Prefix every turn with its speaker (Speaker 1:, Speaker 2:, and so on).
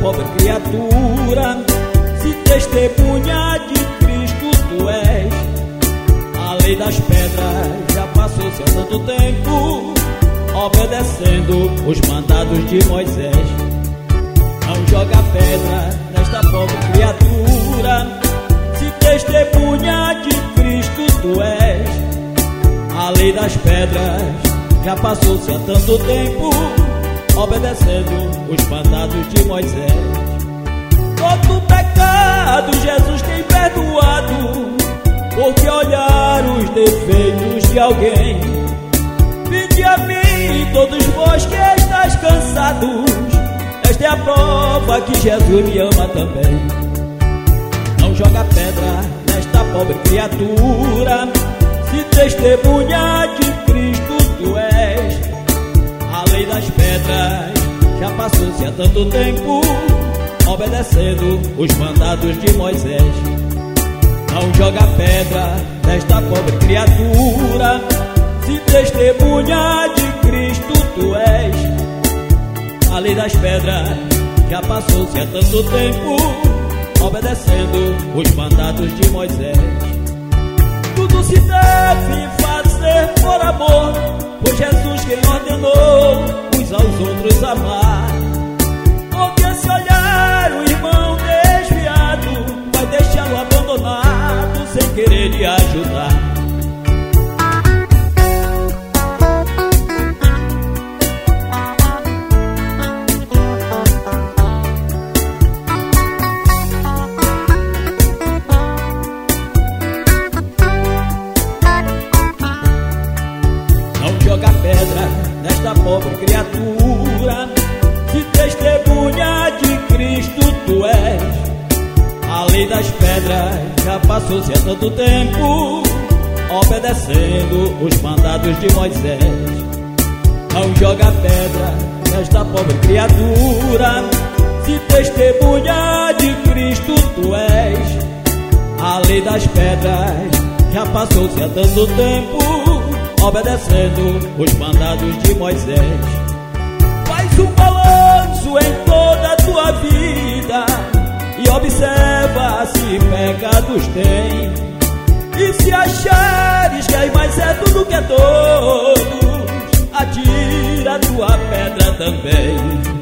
Speaker 1: pobre criatura, se testemunha de Cristo tu és. A lei das pedras já passou-se há tanto tempo, obedecendo os mandados de Moisés. Não joga pedra nesta pobre criatura, se testemunha de Cristo tu és. A lei das pedras já passou-se há tanto tempo, obedecendo os mandados de Moisés. Todo pecado Jesus tem perdoado, porque olhar os defeitos de alguém. Vinde a mim todos vós que estáis cansados, esta é a prova que Jesus me ama também. Não joga pedra nesta pobre criatura, se testemunha de Cristo tu és. A lei das pedras já passou-se há tanto tempo, obedecendo os mandados de Moisés. Não joga pedra nesta pobre criatura, se testemunha de Cristo tu és. A lei das pedras já passou-se há tanto tempo, obedecendo os mandados de Moisés. Tudo se deve fazer por amor, pois Jesus quem ordenou uns aos outros amar. Porque se olhar o irmão desviado, vai deixá-lo abandonado sem querer lhe ajudar. Joga pedra nesta pobre criatura, se testemunha de Cristo tu és. A lei das pedras já passou-se há tanto tempo, obedecendo os mandados de Moisés. Não joga pedra nesta pobre criatura, se testemunha de Cristo tu és. A lei das pedras já passou-se há tanto tempo, obedecendo os mandados de Moisés. Faz um balanço em toda a tua vida e observa se pecados tem. E se achares que és mais certo do que todos, atira a tua pedra também.